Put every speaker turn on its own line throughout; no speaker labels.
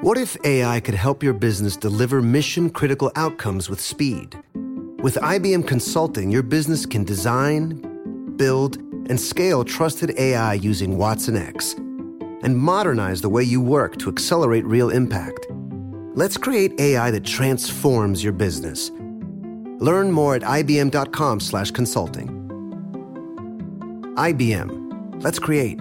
What if AI could help your business deliver mission-critical outcomes with speed? With IBM Consulting, your business can design, build, and scale trusted AI using watsonx, and modernize the way you work to accelerate real impact. Let's create AI that transforms your business. Learn more at ibm.com/consulting. IBM. Let's create.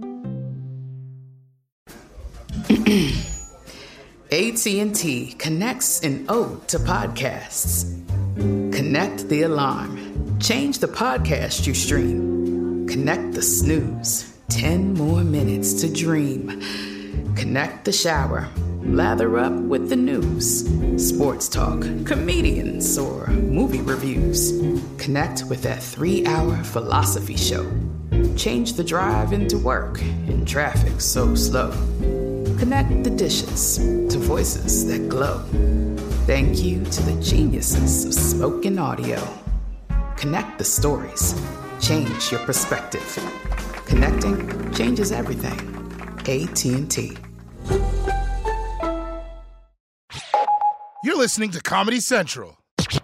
AT&T connects an ode to podcasts. Connect the alarm. Change the podcast you stream. Connect the snooze. 10 more minutes to dream. Connect the shower. Lather up with the news. Sports talk, comedians, or movie reviews. Connect with that 3-hour philosophy show. Change the drive into work in traffic so slow. Connect the dishes to voices that glow. Thank you to the geniuses of spoken audio. Connect the stories. Change your perspective. Connecting changes everything. AT&T.
You're listening to Comedy Central.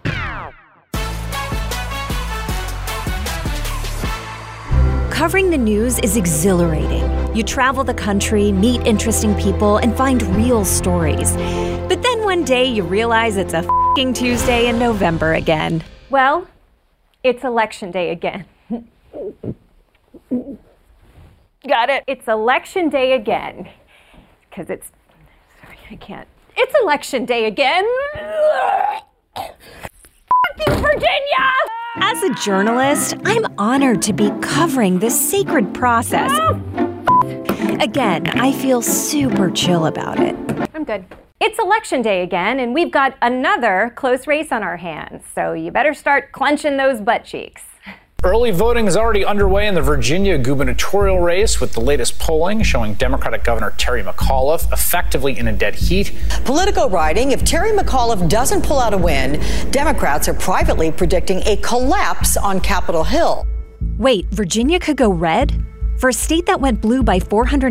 Covering the news is exhilarating. You travel the country, meet interesting people, and find real stories. But then one day you realize it's a f***ing Tuesday in November again.
Well, it's election day again. Got it? It's election day again. Because it's... Sorry, I can't. It's election day again. F***ing Virginia!
As a journalist, I'm honored to be covering this sacred process. Again, I feel super chill about it.
I'm good. It's election day again, and we've got another close race on our hands, so you better start clenching those butt cheeks.
Early voting is already underway in the Virginia gubernatorial race, with the latest polling showing Democratic Governor Terry McAuliffe effectively in a dead heat.
Politico writing, if Terry McAuliffe doesn't pull out a win, Democrats are privately predicting a collapse on Capitol Hill.
Wait, Virginia could go red? For a state that went blue by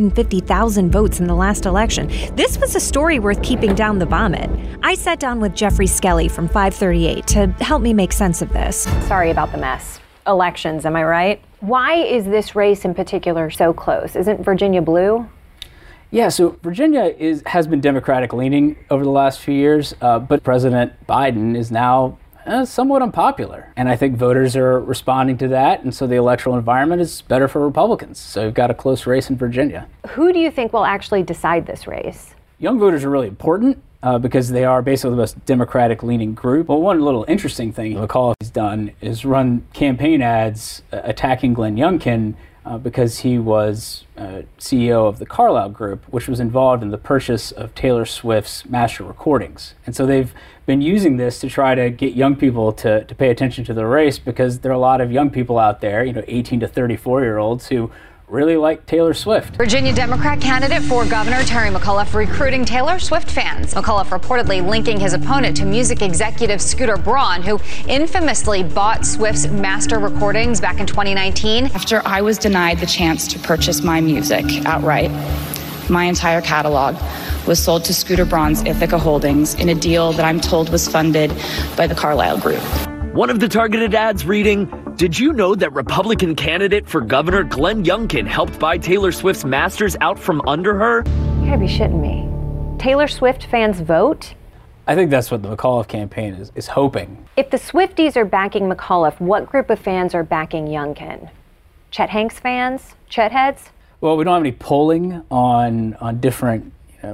450,000 votes in the last election, this was a story worth keeping down the vomit. I sat down with Jeffrey Skelly from 538 to help me make sense of this.
Sorry about the mess. Elections, am I right? Why is this race in particular so close? Isn't Virginia blue?
Yeah, so Virginia has been Democratic leaning over the last few years, but President Biden is now somewhat unpopular. And I think voters are responding to that, and so the electoral environment is better for Republicans. So you've got a close race in Virginia.
Who do you think will actually decide this race?
Young voters are really important because they are basically the most Democratic-leaning group. But one little interesting thing McAuliffe has done is run campaign ads attacking Glenn Youngkin because he was CEO of the Carlyle Group, which was involved in the purchase of Taylor Swift's master recordings. And so they've been using this to try to get young people to pay attention to the race, because there are a lot of young people out there, 18 to 34-year-olds who really like Taylor Swift.
Virginia Democrat candidate for governor Terry McAuliffe recruiting Taylor Swift fans. McAuliffe reportedly linking his opponent to music executive Scooter Braun, who infamously bought Swift's master recordings back in 2019.
After I was denied the chance to purchase my music outright, my entire catalog was sold to Scooter Braun's Ithaca Holdings in a deal that I'm told was funded by the Carlyle Group.
One of the targeted ads reading, "Did you know that Republican candidate for governor Glenn Youngkin helped buy Taylor Swift's masters out from under her?"
You gotta be shitting me. Taylor Swift fans vote?
I think that's what the McAuliffe campaign is hoping.
If the Swifties are backing McAuliffe, what group of fans are backing Youngkin? Chet Hanks fans? Chet heads?
Well, we don't have any polling on different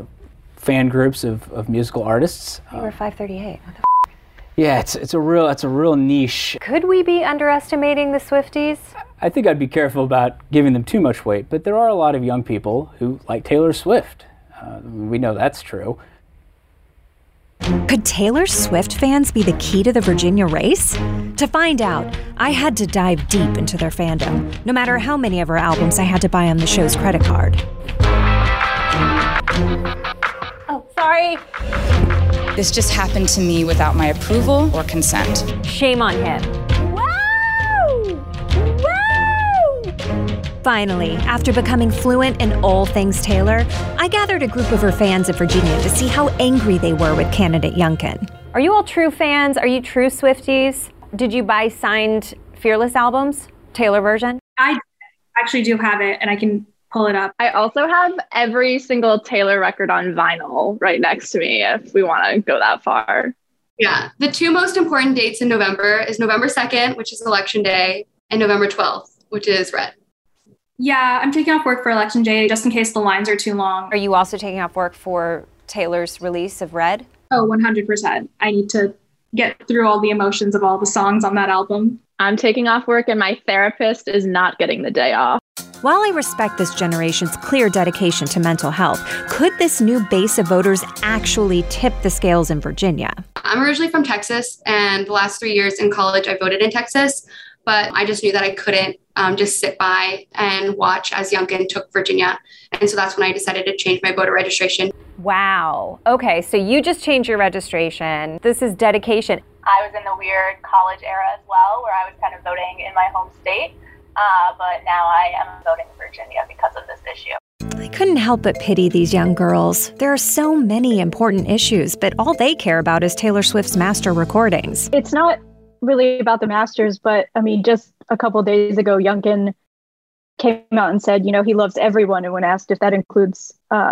fan groups of musical artists.
We were 538. What the
Yeah, it's a real niche.
Could we be underestimating the Swifties?
I think I'd be careful about giving them too much weight, but there are a lot of young people who like Taylor Swift. We know that's true.
Could Taylor Swift fans be the key to the Virginia race? To find out, I had to dive deep into their fandom, no matter how many of her albums I had to buy on the show's credit card.
Oh, sorry.
This just happened to me without my approval or consent.
Shame on him. Woo! Woo!
Finally, after becoming fluent in all things Taylor, I gathered a group of her fans in Virginia to see how angry they were with candidate Youngkin.
Are you all true fans? Are you true Swifties? Did you buy signed Fearless albums, Taylor version?
I actually do have it, and I can pull it up.
I also have every single Taylor record on vinyl right next to me if we want to go that far.
Yeah, the two most important dates in November is November 2nd, which is Election Day, and November 12th, which is Red.
Yeah, I'm taking off work for Election Day just in case the lines are too long.
Are you also taking off work for Taylor's release of Red?
Oh, 100%. I need to get through all the emotions of all the songs on that album.
I'm taking off work and my therapist is not getting the day off.
While I respect this generation's clear dedication to mental health, could this new base of voters actually tip the scales in Virginia?
I'm originally from Texas, and the last 3 years in college, I voted in Texas, but I just knew that I couldn't just sit by and watch as Youngkin took Virginia. And so that's when I decided to change my voter registration.
Wow. Okay, so you just changed your registration. This is dedication.
I was in the weird college era as well, where I was kind of voting in my home state. But now I am voting in Virginia because of this issue.
I couldn't help but pity these young girls. There are so many important issues, but all they care about is Taylor Swift's master recordings.
It's not really about the masters, but I mean, just a couple of days ago, Youngkin came out and said, he loves everyone. And when asked if that includes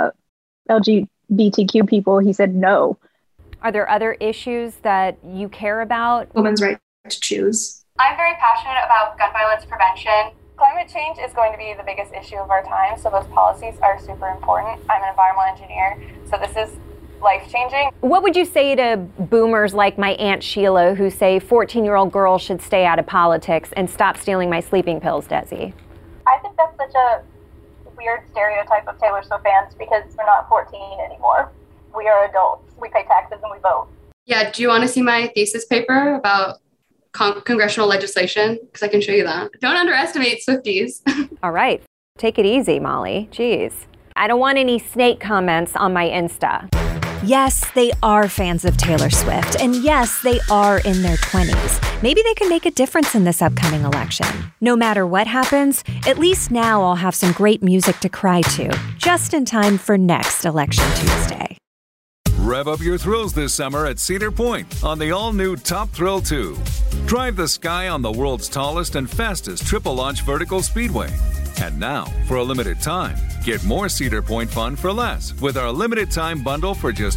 LGBTQ people, he said no.
Are there other issues that you care about?
Women's right to choose.
I'm very passionate about gun violence prevention. Climate change is going to be the biggest issue of our time, so those policies are super important. I'm an environmental engineer, so this is life-changing.
What would you say to boomers like my Aunt Sheila who say 14-year-old girls should stay out of politics and stop stealing my sleeping pills, Desi?
I think that's such a weird stereotype of Taylor Swift fans because we're not 14 anymore. We are adults. We pay taxes and we vote.
Yeah, do you want to see my thesis paper about congressional legislation? Because I can show you that. Don't underestimate Swifties.
All right. Take it easy, Molly. Jeez. I don't want any snake comments on my Insta.
Yes, they are fans of Taylor Swift, and yes, they are in their 20s. Maybe they can make a difference in this upcoming election. No matter what happens, at least now I'll have some great music to cry to, just in time for next Election Tuesday.
Rev up your thrills this summer at Cedar Point on the all-new Top Thrill 2. Drive the sky on the world's tallest and fastest triple-launch vertical speedway. And now, for a limited time, get more Cedar Point fun for less with our limited-time bundle for just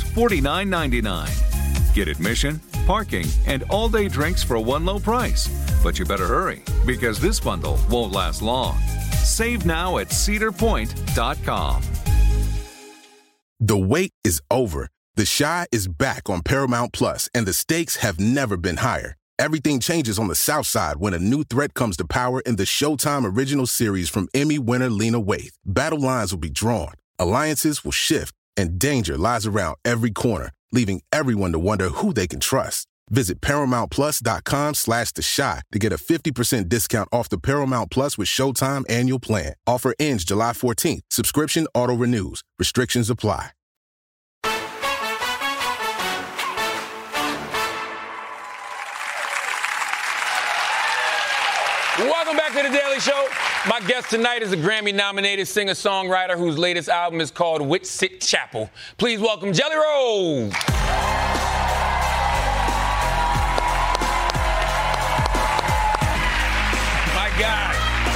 $49.99. Get admission, parking, and all-day drinks for one low price. But you better hurry, because this bundle won't last long. Save now at cedarpoint.com.
The wait is over. The Chi is back on Paramount Plus, and the stakes have never been higher. Everything changes on the South Side when a new threat comes to power in the Showtime original series from Emmy winner Lena Waithe. Battle lines will be drawn, alliances will shift, and danger lies around every corner, leaving everyone to wonder who they can trust. Visit ParamountPlus.com/The Chi to get a 50% discount off the Paramount Plus with Showtime annual plan. Offer ends July 14th. Subscription auto-renews. Restrictions apply.
Welcome back to The Daily Show. My guest tonight is a Grammy-nominated singer-songwriter whose latest album is called Whitsitt Chapel. Please welcome Jelly Roll. My guy.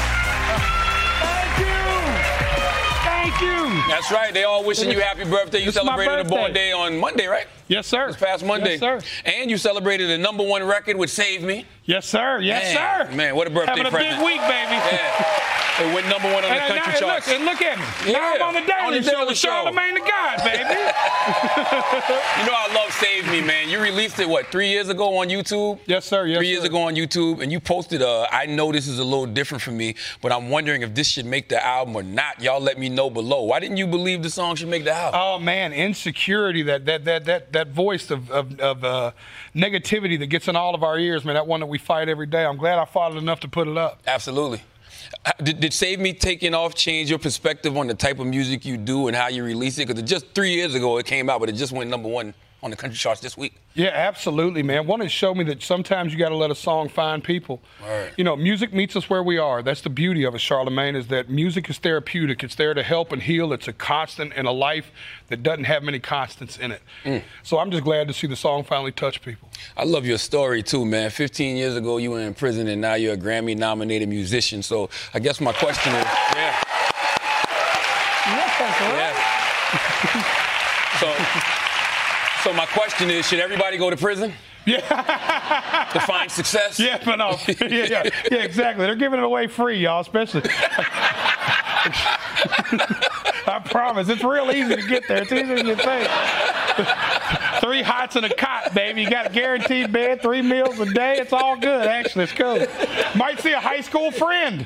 Thank you.
That's right. They all wishing you happy birthday. You celebrated a born day on Monday, right?
Yes, sir.
This past Monday.
Yes, sir.
And you celebrated the #1 record with Save Me.
Yes, sir. Yes, sir.
Man, what a birthday
Having a
present.
big week, baby.
Yeah. It went #1 on the country charts.
Look at me.
Yeah.
Now I'm on the Daily Show with
Show.
Charlamagne the God, baby.
You know I love Save Me, man. You released it, 3 years ago on YouTube?
Yes, sir. Yes,
3 years ago on YouTube, and you posted, I know this is a little different for me, but I'm wondering if this should make the album or not. Y'all let me know below. Why didn't you believe the song should make the album?
Oh, man, insecurity, that voice of negativity that gets in all of our ears, man, that one that we fight every day. I'm glad I fought it enough to put it up.
Absolutely. Did Save Me taking off change your perspective on the type of music you do and how you release it? Because just 3 years ago it came out, but it just went #1. on the country charts this week.
Yeah, absolutely, man. One, it showed me that sometimes you got to let a song find people.
Right.
You know, music meets us where we are. That's the beauty of it, Charlamagne, is that music is therapeutic. It's there to help and heal. It's a constant in a life that doesn't have many constants in it. So I'm just glad to see the song finally touch people.
I love your story, too, man. 15 years ago, you were in prison, and now you're a Grammy-nominated musician. So I guess my question is, So my question is, should everybody go to prison?
Yeah.
To find success?
Yeah, but no. Yeah, exactly. They're giving it away free, y'all, especially. I promise. It's real easy to get there. It's easier than you think. 3 hots and a cot, baby. You got a guaranteed bed, 3 meals a day. It's all good, actually. It's cool. Might see a high school friend.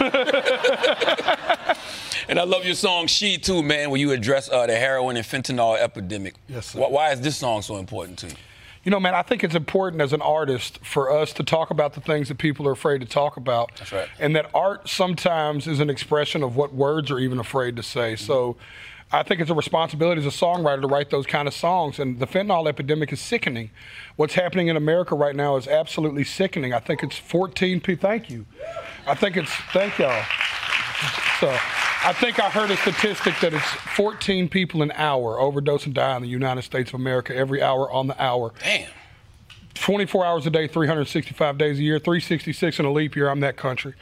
And I love your song, She Too, man, where you address the heroin and fentanyl epidemic.
Yes, sir.
Why is this song so important to you?
You know, man, I think it's important as an artist for us to talk about the things that people are afraid to talk about.
That's right.
And that art sometimes is an expression of what words are even afraid to say. So I think it's a responsibility as a songwriter to write those kind of songs. And the fentanyl epidemic is sickening. What's happening in America right now is absolutely sickening. I think it's 14 people. Thank you. Thank y'all. So I think I heard a statistic that it's 14 people an hour overdose and die in the United States of America every hour on the hour.
Damn.
24 hours a day, 365 days a year, 366 in a leap year. I'm that country.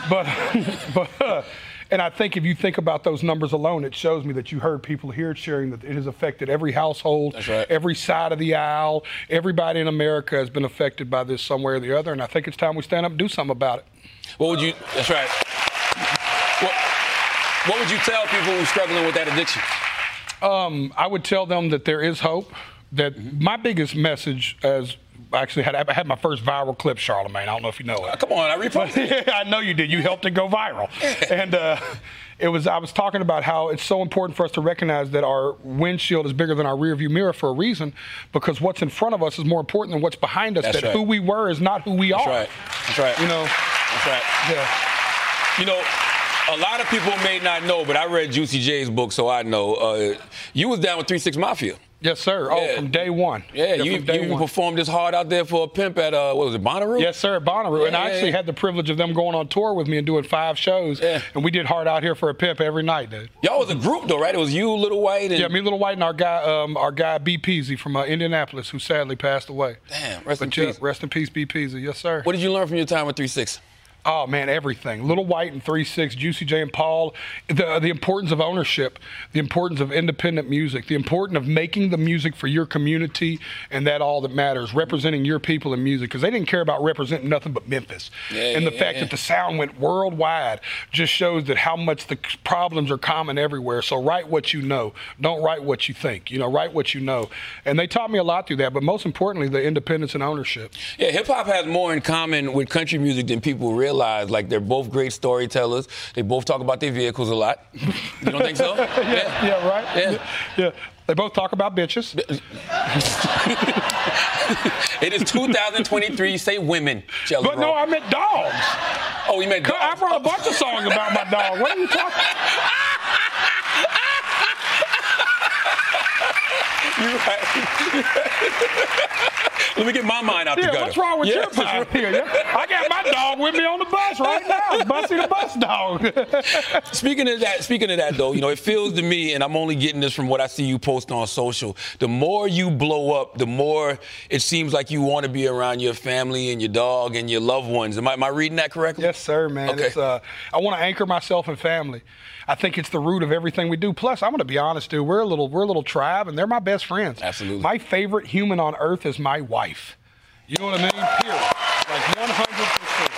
And I think if you think about those numbers alone, it shows me that you heard people here sharing that it has affected every household,
That's right.
every side of the aisle. Everybody in America has been affected by this some way or the other, and I think it's time we stand up and do something about it.
That's right. What would you tell people who are struggling with that addiction?
I would tell them that there is hope. That my biggest message as I had my first viral clip, Charlamagne. I don't know if you know it.
Come on, I reposted it.
I know you did. You helped it go viral. And I was talking about how it's so important for us to recognize that our windshield is bigger than our rearview mirror for a reason, because what's in front of us is more important than what's behind us.
That's
that
right.
Who we were is not who we are.
That's right.
You know.
That's right.
Yeah.
You know, a lot of people may not know, but I read Juicy J's book, so I know. You was down with 3 6 Mafia.
Yes, sir. Oh, from day one.
Yeah, you even performed this hard out there for a pimp at, what was it, Bonnaroo?
Yes, sir, at Bonnaroo. And I actually had the privilege of them going on tour with me and doing 5 shows.
Yeah.
And we did Hard Out Here for a Pimp every night, dude.
Y'all was a group, though, right? It was you, Little White, and...
Yeah, me, Little White, and our guy B. Peasy from Indianapolis, who sadly passed away.
Damn, rest in peace.
Rest in peace, B. Peasy. Yes, sir.
What did you learn from your time with 3 6?
Oh, man, everything. Little White and 3 6, Juicy J and Paul, the importance of ownership, the importance of independent music, the importance of making the music for your community, and that all that matters, representing your people in music, because they didn't care about representing nothing but Memphis. And the fact that the sound went worldwide just shows that how much the problems are common everywhere. So write what you know. Don't write what you think. You know, write what you know. And they taught me a lot through that, but most importantly, the independence and ownership.
Yeah, hip-hop has more in common with country music than people realize. Like, they're both great storytellers. They both talk about their vehicles a lot. You don't think so?
Yeah, right? Yeah. They both talk about bitches.
It is 2023. Say women, Jelly
But
Roll.
no, I meant dogs.
Oh, you meant dogs?
I wrote a bunch of songs about my dog. What are you talking
You're right. Let me get my mind out the gutter.
What's wrong with your mind here? Yeah? I got my dog with me on the bus right now. Bussy the bus dog.
Speaking of that, though, you know, it feels to me, and I'm only getting this from what I see you post on social, the more you blow up, the more it seems like you want to be around your family and your dog and your loved ones. Am I reading that correctly?
Yes, sir, man.
Okay.
It's, I want to anchor myself in family. I think it's the root of everything we do. Plus, I'm going to be honest, dude. We're a little tribe, and they're my best friends.
Absolutely.
My favorite human on earth is my wife. You know what I mean? Period. Like 100%.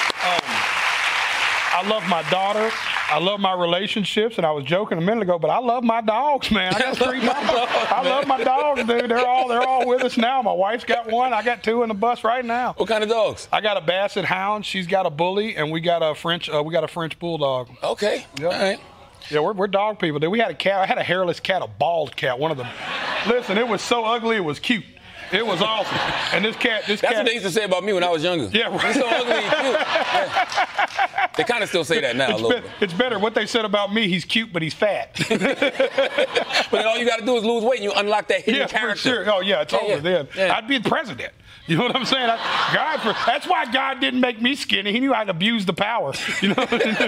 I love my daughter. I love my relationships, and I was joking a minute ago, but I love my dogs, man. I love my dogs, dude. They're all with us now. My wife's got one. I got 2 in the bus right now.
What kind of dogs?
I got a Basset Hound. She's got a Bully, and we got a French Bulldog.
Okay.
Yep.
All right.
Yeah, we're dog people, dude. We had a cat. I had a hairless cat, a bald cat. One of them. Listen, it was so ugly, it was cute. It was awesome. And this cat.
That's what they used to say about me when I was younger.
Yeah, right.
He's so ugly and cute. Yeah. They kind of still say that now a little bit.
It's better. What they said about me, he's cute, but he's fat.
But then all you got to to do is lose weight and you unlock that hidden character.
For sure. Oh, yeah, it's over then. Yeah. I'd be the president. You know what I'm saying? That's why God didn't make me skinny. He knew I'd abuse the power. You know?
My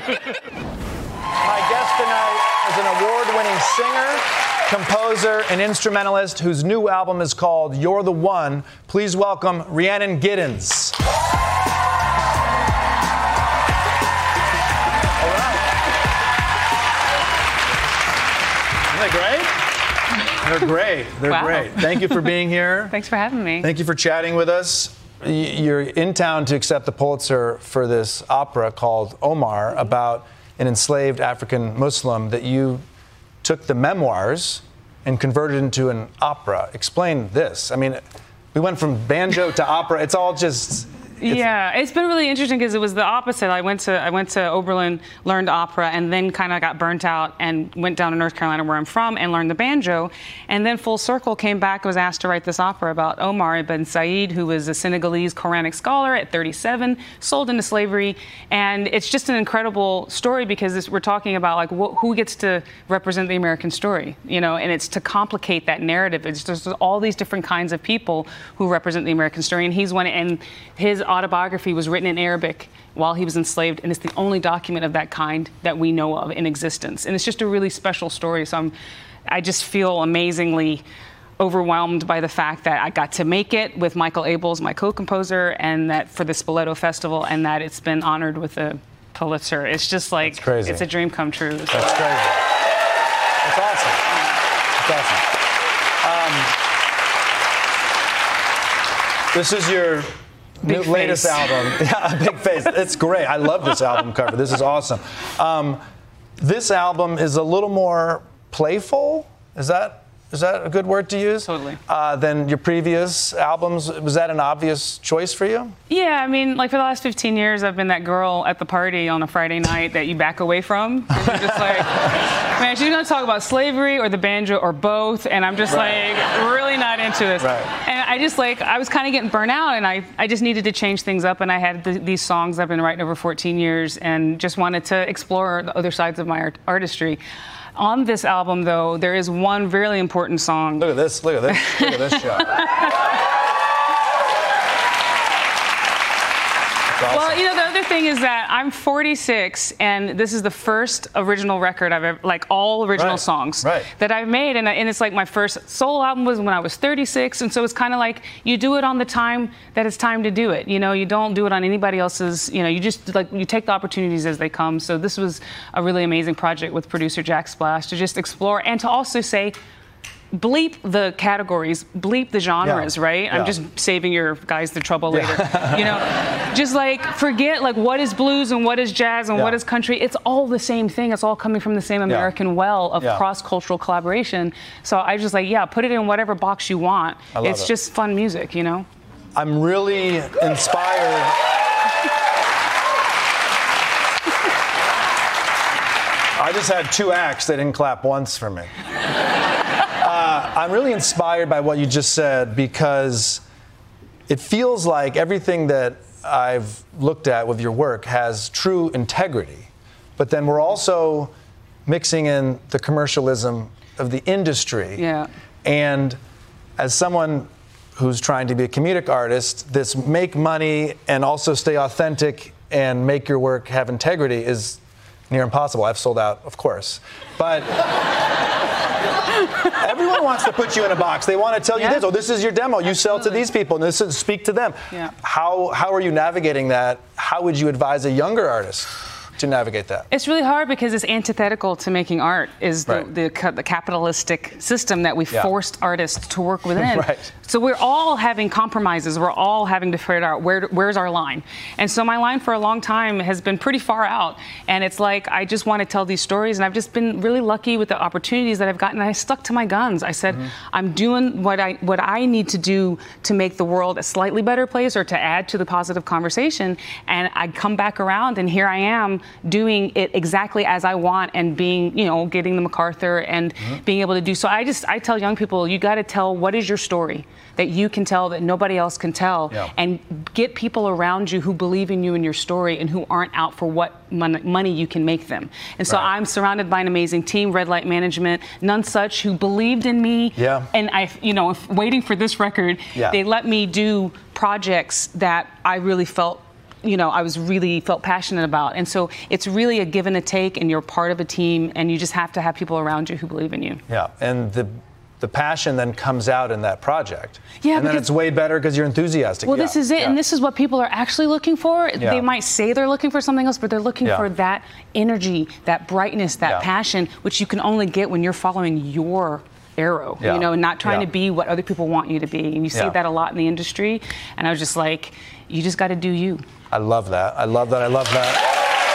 guest tonight is an award-winning singer, composer, and instrumentalist whose new album is called You're the One. Please welcome Rhiannon Giddens. Isn't that great? They're great. They're great. Thank you for being here.
Thanks for having me.
Thank you for chatting with us. You're in town to accept the Pulitzer for this opera called Omar about an enslaved African Muslim that you took the memoirs and converted into an opera. Explain this. I mean, we went from banjo to opera. It's all just...
It's been really interesting because it was the opposite. I went to Oberlin, learned opera, and then kind of got burnt out and went down to North Carolina, where I'm from, and learned the banjo. And then full circle came back and was asked to write this opera about Omar ibn Said, who was a Senegalese Quranic scholar at 37, sold into slavery. And it's just an incredible story because we're talking about like who gets to represent the American story, you know, and it's to complicate that narrative. There's all these different kinds of people who represent the American story, and he's one. And his autobiography was written in Arabic while he was enslaved, and it's the only document of that kind that we know of in existence. And it's just a really special story. So I just feel amazingly overwhelmed by the fact that I got to make it with Michael Abels, my co-composer, and that for the Spoleto Festival, and that it's been honored with a Pulitzer. It's just like, it's a dream come true. So.
That's crazy. That's awesome. That's awesome. This is your latest album. Yeah, big face. It's great. I love this album cover. This is awesome. This album is a little more playful. Is that a good word to use?
Totally.
Than your previous albums. Was that an obvious choice for you?
Yeah, I mean, like for the last 15 years, I've been that girl at the party on a Friday night that you back away from. You're just like, man, she's gonna talk about slavery or the banjo or both, and I'm just like really not into this.
Right.
And I was kind of getting burnt out, and I just needed to change things up, and I had these songs I've been writing over 14 years, and just wanted to explore the other sides of my artistry. On this album, though, there is one really important song.
Look at this shot. Awesome.
Well, you know, the other thing is that I'm 46, and this is the first original record I've ever, like all original songs that I've made. And it's like my first solo album was when I was 36. And so it's kind of like you do it on the time that it's time to do it. You know, you don't do it on anybody else's, you know, you just like, you take the opportunities as they come. So this was a really amazing project with producer Jack Splash to just explore and to also say, bleep the categories, bleep the genres, right? I'm just saving your guys the trouble later. You know, just like forget like what is blues and what is jazz and what is country. It's all the same thing. It's all coming from the same American well of cross-cultural collaboration. So I just like, put it in whatever box you want. It's just fun music, you know?
I'm really inspired. I just had 2 acts that didn't clap once for me. I'm really inspired by what you just said because it feels like everything that I've looked at with your work has true integrity, but then we're also mixing in the commercialism of the industry.
Yeah.
And as someone who's trying to be a comedic artist, this make money and also stay authentic and make your work have integrity is near impossible. I've sold out, of course. But everyone wants to put you in a box. They want to tell you this. Oh, this is your demo. You sell to these people, and this is speak to them.
Yeah.
How are you navigating that? How would you advise a younger artist to navigate that?
It's really hard because it's antithetical to making art is the capitalistic system that we forced artists to work within. So we're all having compromises. We're all having to figure out where's our line. And so my line for a long time has been pretty far out. And it's like, I just want to tell these stories. And I've just been really lucky with the opportunities that I've gotten. I stuck to my guns. I said, I'm doing what I need to do to make the world a slightly better place or to add to the positive conversation. And I come back around and here I am doing it exactly as I want and being, getting the MacArthur and being able to do so. I tell young people, you got to tell what is your story that you can tell that nobody else can tell, and get people around you who believe in you and your story and who aren't out for what money you can make them. And so I'm surrounded by an amazing team, Red Light Management, None Such, who believed in me. Yeah. And waiting for this record, they let me do projects that I really felt felt passionate about. And so it's really a give and a take, and you're part of a team, and you just have to have people around you who believe in you.
Yeah, and the passion then comes out in that project.
Yeah,
and then it's way better because you're enthusiastic.
Well, this is it, and this is what people are actually looking for.
Yeah.
They might say they're looking for something else, but they're looking for that energy, that brightness, that passion, which you can only get when you're following your arrow, and not trying to be what other people want you to be. And you see that a lot in the industry. And I was just like, you just got to do you.
I love that. I love that. I love that.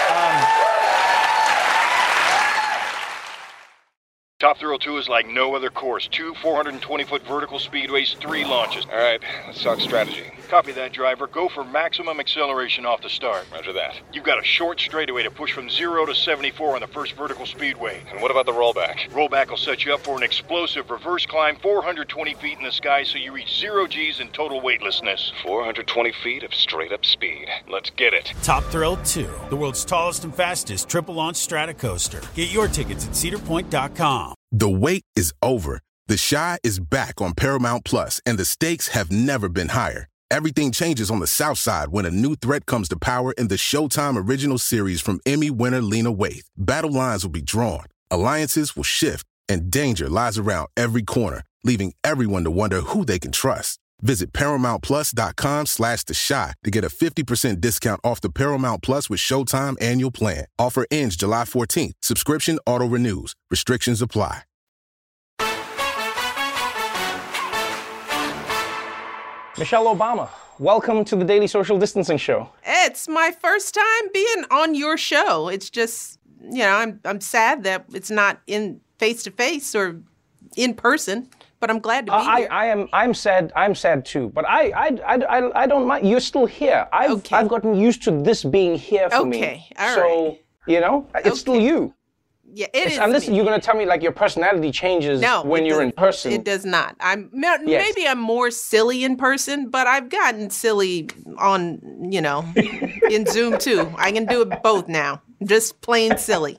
Top Thrill 2 is like no other course. 2 420-foot vertical speedways, 3 launches. All right, let's talk strategy. Copy that, driver. Go for maximum acceleration off the start. Roger that. You've got a short straightaway to push from 0 to 74 on the first vertical speedway. And what about the rollback? Rollback will set you up for an explosive reverse climb 420 feet in the sky so you reach 0 G's in total weightlessness. 420 feet of straight-up speed. Let's get it.
Top Thrill 2, the world's tallest and fastest triple-launch stratocoaster. Get your tickets at cedarpoint.com.
The wait is over. The Chi is back on Paramount Plus, and the stakes have never been higher. Everything changes on the South Side when a new threat comes to power in the Showtime original series from Emmy winner Lena Waithe. Battle lines will be drawn, alliances will shift, and danger lies around every corner, leaving everyone to wonder who they can trust. Visit ParamountPlus.com/The Chi to get a 50% discount off the Paramount Plus with Showtime annual plan. Offer ends July 14th. Subscription auto-renews. Restrictions apply.
Michelle Obama, welcome to the Daily Social Distancing Show.
It's my first time being on your show. It's just, I'm sad that it's not in face-to-face or in person. But I'm glad to be here.
I'm sad. I'm sad too. But I don't mind. You're still here. I've gotten used to this being here for me.
Okay. All right.
So it's still you.
Yeah, it is.
Unless
me.
you're going to tell me like your personality changes when you're in person.
It does not. Maybe I'm more silly in person, but I've gotten silly on in Zoom too. I can do it both now. Just plain silly.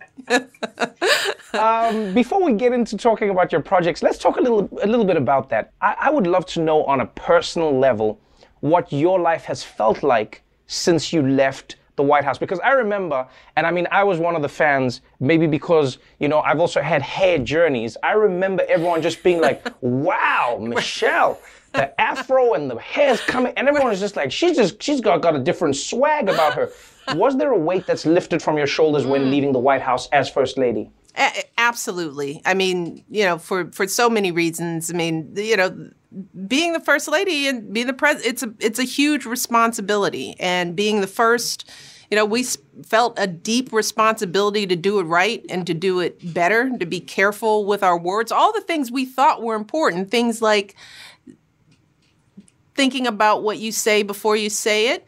Before we get into talking about your projects, let's talk a little bit about that. I would love to know on a personal level what your life has felt like since you left the White House. Because I remember, and I was one of the fans, maybe because, I've also had hair journeys. I remember everyone just being like, wow, Michelle, the afro and the hair's coming. And everyone was just like, she's got a different swag about her. Was there a weight that's lifted from your shoulders when leaving the White House as First Lady?
Absolutely. For so many reasons. Being the First Lady and being the president, it's a huge responsibility. And being the first, we felt a deep responsibility to do it right and to do it better, to be careful with our words. All the things we thought were important, things like thinking about what you say before you say it,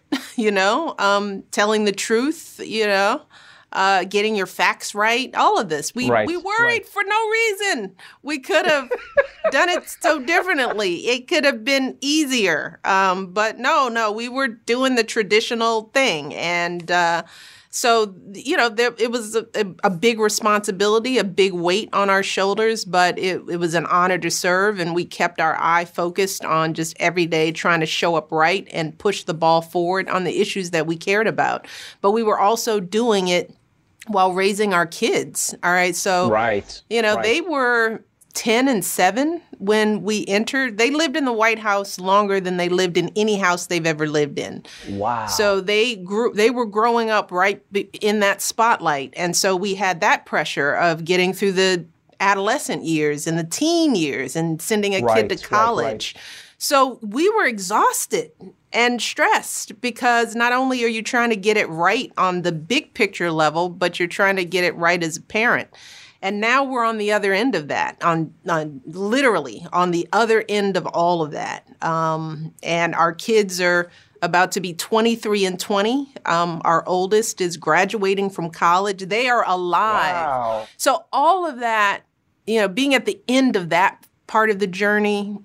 telling the truth, getting your facts right, all of this. We worried for no reason. We could have done it so differently. It could have been easier. But no, we were doing the traditional thing. And so, it was a big responsibility, a big weight on our shoulders, but it was an honor to serve. And we kept our eye focused on just every day trying to show up right and push the ball forward on the issues that we cared about. But we were also doing it while raising our kids. All right. So, they were 10 and 7 when we entered. They lived in the White House longer than they lived in any house they've ever lived in.
Wow.
So they were growing up right in that spotlight. And so we had that pressure of getting through the adolescent years and the teen years and sending a kid to college. So we were exhausted and stressed because not only are you trying to get it right on the big picture level, but you're trying to get it right as a parent. And now we're on the other end of that, on literally on the other end of all of that. And our kids are about to be 23 and 20. Our oldest is graduating from college. They are alive. Wow. So all of that, being at the end of that part of the journey,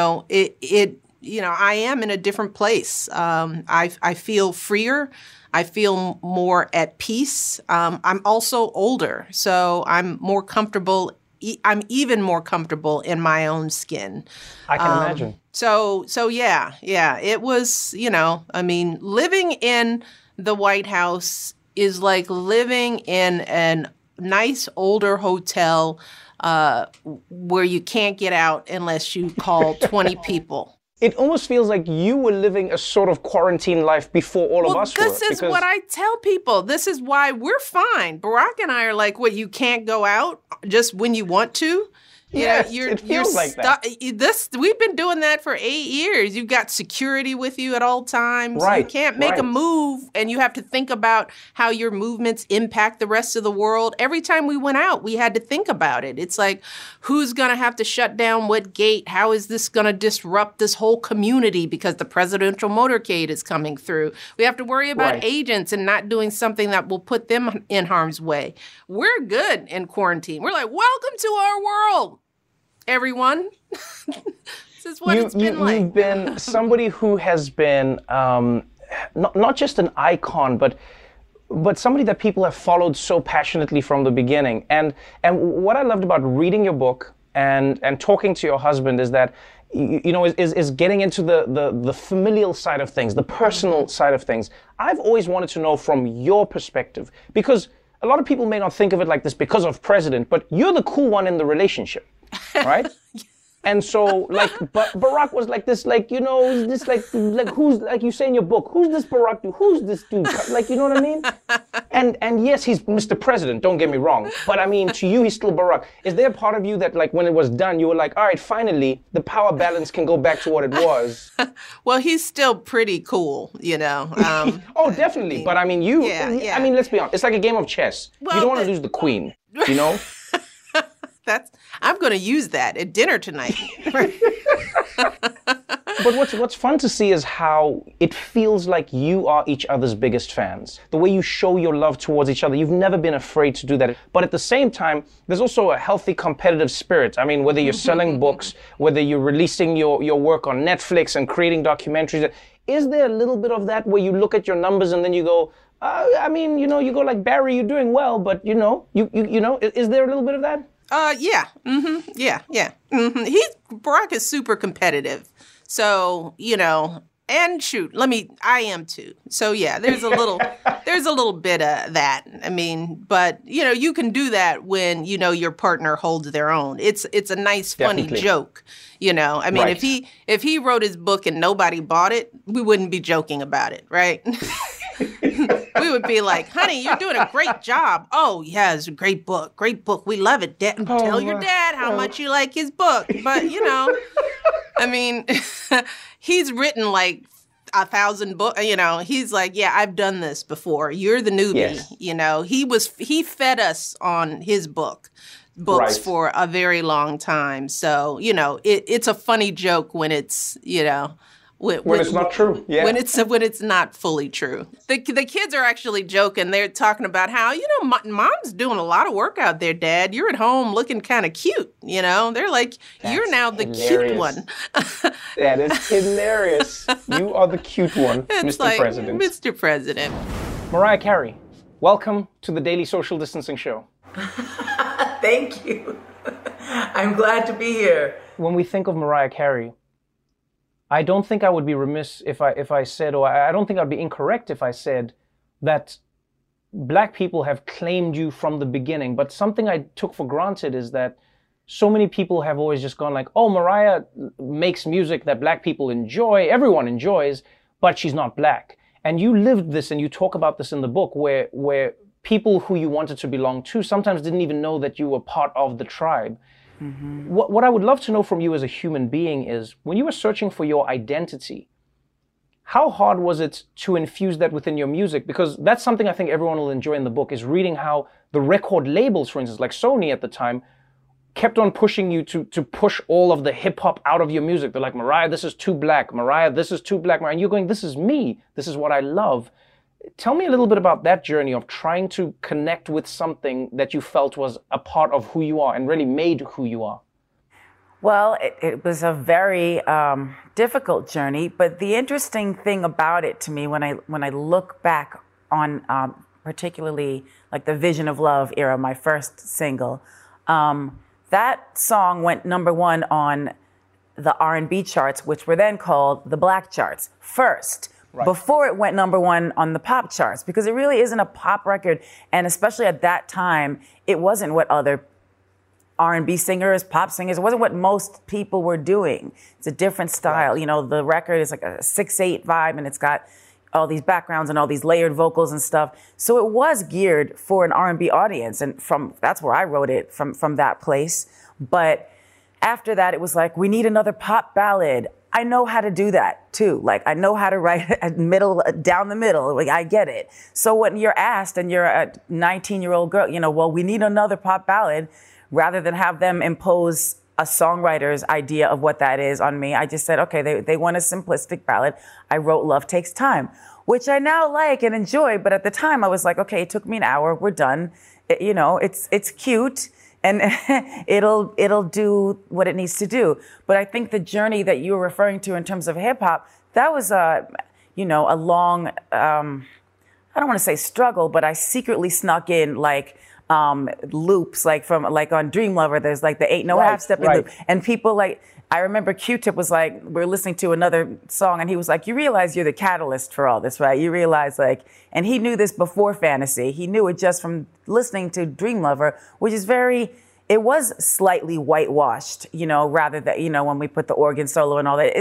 I am in a different place. I feel freer. I feel more at peace. I'm also older, so I'm more comfortable. I'm even more comfortable in my own skin.
I can imagine.
So yeah. It was, living in the White House is like living in a nice older hotel where you can't get out unless you call 20 people.
It almost feels like you were living a sort of quarantine life before all of us were.
This is what I tell people. This is why we're fine. Barack and I are like, what, you can't go out just when you want to?
Yes, it feels like that.
We've been doing that for 8 years. You've got security with you at all times.
Right,
you can't make a move, and you have to think about how your movements impact the rest of the world. Every time we went out, we had to think about it. It's like, who's going to have to shut down what gate? How is this going to disrupt this whole community because the presidential motorcade is coming through? We have to worry about agents and not doing something that will put them in harm's way. We're good in quarantine. We're like, welcome to our world, everyone. This is what it's been like.
You've been somebody who has been not just an icon, but somebody that people have followed so passionately from the beginning. And what I loved about reading your book and talking to your husband is that is getting into the familial side of things, the personal side of things. I've always wanted to know from your perspective, because a lot of people may not think of it like this because of president, but you're the cool one in the relationship. Right? And so, but Barack was like this, this, who's, like you say in your book, who's this Barack dude? Who's this dude? You know what I mean? And yes, he's Mr. President, don't get me wrong. But I mean, to you, he's still Barack. Is there a part of you that, when it was done, you were like, all right, finally, the power balance can go back to what it was?
Well, he's still pretty cool,
Oh, definitely. But I mean, I mean, let's be honest. It's like a game of chess. Well, you don't want to lose the queen,
I'm going to use that at dinner tonight.
But what's fun to see is how it feels like you are each other's biggest fans. The way you show your love towards each other, you've never been afraid to do that. But at the same time, there's also a healthy competitive spirit. I mean, whether you're selling books, whether you're releasing your work on Netflix and creating documentaries, is there a little bit of that where you look at your numbers and then you go, you go like, Barry, you're doing well, but is there a little bit of that?
Yeah. Mm-hmm. Yeah. Mm-hmm. Barack is super competitive. So, and shoot, I am too. So yeah, there's a little bit of that. I mean, but you can do that when, your partner holds their own. It's a nice, funny joke. I mean, if he wrote his book and nobody bought it, we wouldn't be joking about it, right? We would be like, honey, you're doing a great job. Oh, yeah, it's a great book. Great book. We love it. Tell your dad how much you like his book. But, I mean, he's written like 1,000 books. He's like, yeah, I've done this before. You're the newbie. Yes. He fed us on his books for a very long time. So, it's a funny joke when it's, when
it's not true. Yeah.
When it's not fully true. The kids are actually joking. They're talking about how, mom's doing a lot of work out there, Dad. You're at home looking kind of cute. They're like, you're now the cute one.
That is hilarious. You are the cute one,
it's
Mr. President.
Mr. President.
Mariah Carey, welcome to the Daily Social Distancing Show.
Thank you. I'm glad to be here.
When we think of Mariah Carey, I don't think I would be remiss if I said, or I don't think I'd be incorrect if I said that Black people have claimed you from the beginning. But something I took for granted is that so many people have always just gone like, oh, Mariah makes music that Black people enjoy, everyone enjoys, but she's not Black. And you lived this, and you talk about this in the book, where people who you wanted to belong to sometimes didn't even know that you were part of the tribe. Mm-hmm. What I would love to know from you as a human being is, when you were searching for your identity, how hard was it to infuse that within your music? Because that's something I think everyone will enjoy in the book, is reading how the record labels, for instance, like Sony at the time, kept on pushing you to push all of the hip hop out of your music. They're like, Mariah, this is too black. Mariah, this is too black. And you're going, this is me. This is what I love. Tell me a little bit about that journey of trying to connect with something that you felt was a part of who you are and really made who you are.
Well, it was a very difficult journey, but the interesting thing about it to me, when I look back on particularly like the Vision of Love era, my first single, that song went #1 on the R&B charts, which were then called the Black charts first. Right. Before it went #1 on the pop charts, because it really isn't a pop record. And especially at that time, it wasn't what other R&B singers, pop singers, it wasn't what most people were doing. It's a different style. Right. You know, the record is like a 6/8 vibe, and it's got all these backgrounds and all these layered vocals and stuff. So it was geared for an R&B audience. And that's where I wrote it, from that place. But after that, it was like, we need another pop ballad. I know how to do that too. Like, I know how to write down the middle. Like, I get it. So when you're asked and you're a 19-year-old girl, you know, well, we need another pop ballad, rather than have them impose a songwriter's idea of what that is on me, I just said, okay, they want a simplistic ballad. I wrote Love Takes Time, which I now like and enjoy. But at the time I was like, okay, it took me an hour. We're done. You know, it's cute. And it'll do what it needs to do. But I think the journey that you were referring to in terms of hip hop, that was a long, I don't want to say struggle, but I secretly snuck in like loops, like on Dream Lover, there's like the ain't no half stepping loop. And people like, I remember Q-Tip was like, we're listening to another song and he was like, you realize you're the catalyst for all this, right? You realize like, and he knew this before Fantasy. He knew it just from listening to Dream Lover, which is it was slightly whitewashed, you know, rather than, you know, when we put the organ solo and all that,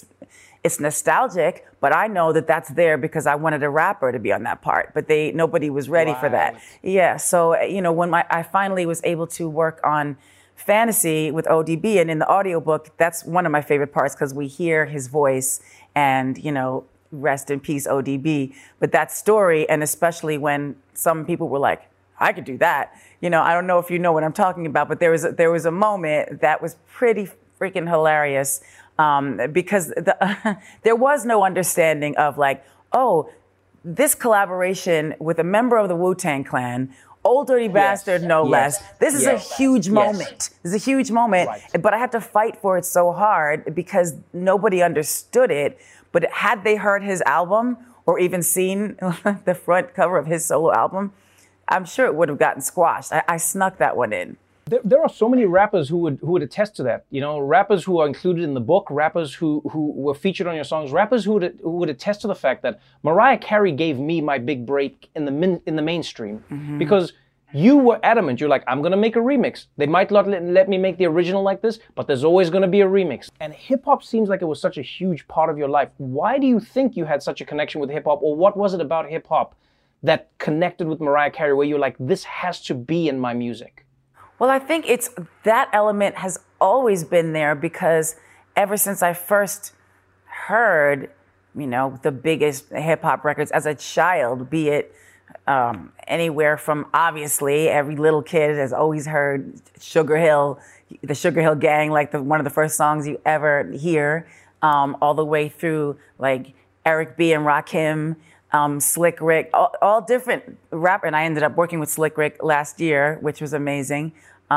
it's nostalgic, but I know that that's there because I wanted a rapper to be on that part, but nobody was ready for that. Yeah. So, you know, when I finally was able to work on Fantasy with ODB, and in the audiobook, that's one of my favorite parts because we hear his voice and, you know, rest in peace, ODB. But that story, and especially when some people were like, I could do that. You know, I don't know if you know what I'm talking about, but there was a moment that was pretty freaking hilarious because there was no understanding of like, oh, this collaboration with a member of the Wu-Tang Clan, Old Dirty Bastard, no less. This is a huge moment. This is a huge moment. Right. But I had to fight for it so hard because nobody understood it. But had they heard his album or even seen the front cover of his solo album, I'm sure it would have gotten squashed. I snuck that one in.
There are so many rappers who would attest to that. You know, rappers who are included in the book, rappers who were featured on your songs, rappers who would attest to the fact that Mariah Carey gave me my big break in the mainstream. Mm-hmm. Because you were adamant. You're like, I'm going to make a remix. They might not let me make the original like this, but there's always going to be a remix. And hip-hop seems like it was such a huge part of your life. Why do you think you had such a connection with hip-hop, or what was it about hip-hop that connected with Mariah Carey where you're like, this has to be in my music?
Well, I think it's that element has always been there because ever since I first heard, you know, the biggest hip hop records as a child, be it anywhere from obviously every little kid has always heard Sugar Hill, the Sugar Hill Gang, like one of the first songs you ever hear, all the way through like Eric B. and Rakim, Slick Rick, all different rapper. And I ended up working with Slick Rick last year, which was amazing.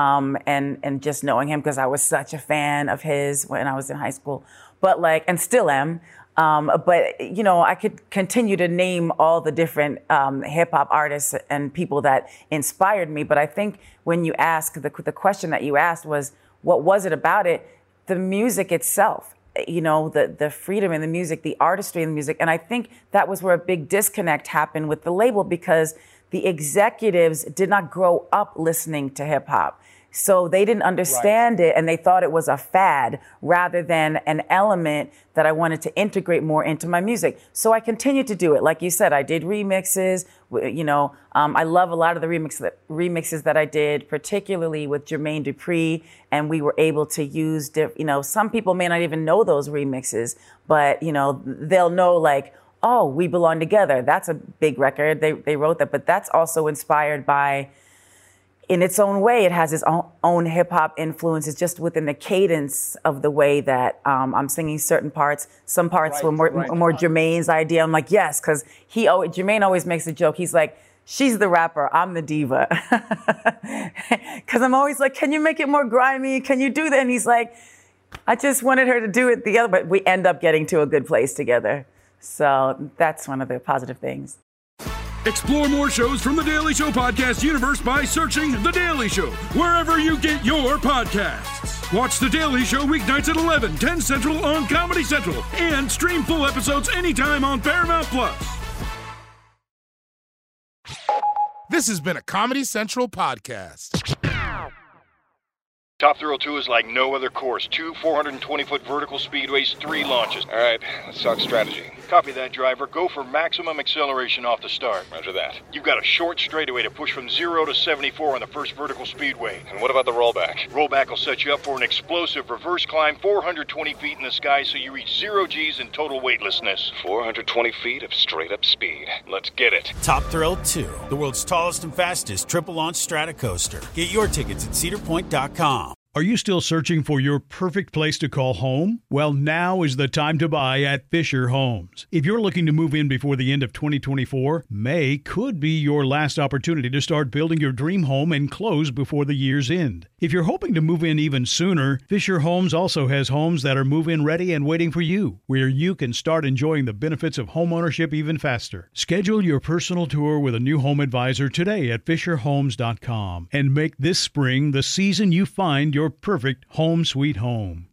And just knowing him because I was such a fan of his when I was in high school, but like, and still am. But you know, I could continue to name all the different hip hop artists and people that inspired me. But I think when you ask the question that you asked was, what was it about it? The music itself. You know, the freedom in the music, the artistry in the music. And I think that was where a big disconnect happened with the label because the executives did not grow up listening to hip hop. So they didn't understand it and they thought it was a fad rather than an element that I wanted to integrate more into my music. So I continued to do it. Like you said, I did remixes. You know, I love a lot of the remixes that I did, particularly with Jermaine Dupri. And we were able to use, you know, some people may not even know those remixes, but, you know, they'll know like, oh, We Belong Together. That's a big record. They wrote that, but that's also inspired by in its own way, it has its own hip hop influences just within the cadence of the way that I'm singing certain parts. Some parts were more Jermaine's idea. I'm like, yes, because Jermaine always makes a joke. He's like, she's the rapper, I'm the diva. Because I'm always like, can you make it more grimy? Can you do that? And he's like, I just wanted her to do it the other, but we end up getting to a good place together. So that's one of the positive things.
Explore more shows from The Daily Show podcast universe by searching The Daily Show wherever you get your podcasts. Watch The Daily Show weeknights at 11, 10 Central on Comedy Central, and stream full episodes anytime on Paramount Plus.
This has been a Comedy Central podcast.
Top Thrill 2 is like no other course. 2 420-foot vertical speedways, 3 launches. All right, let's talk strategy. Copy that, driver. Go for maximum acceleration off the start. Roger that. You've got a short straightaway to push from 0 to 74 on the first vertical speedway. And what about the rollback? Rollback will set you up for an explosive reverse climb 420 feet in the sky so you reach 0 Gs in total weightlessness. 420 feet of straight-up speed. Let's get it.
Top Thrill 2, the world's tallest and fastest triple-launch Stratocoaster. Get your tickets at cedarpoint.com.
Are you still searching for your perfect place to call home? Well, now is the time to buy at Fisher Homes. If you're looking to move in before the end of 2024, May could be your last opportunity to start building your dream home and close before the year's end. If you're hoping to move in even sooner, Fisher Homes also has homes that are move-in ready and waiting for you, where you can start enjoying the benefits of homeownership even faster. Schedule your personal tour with a new home advisor today at FisherHomes.com and make this spring the season you find your perfect home sweet home.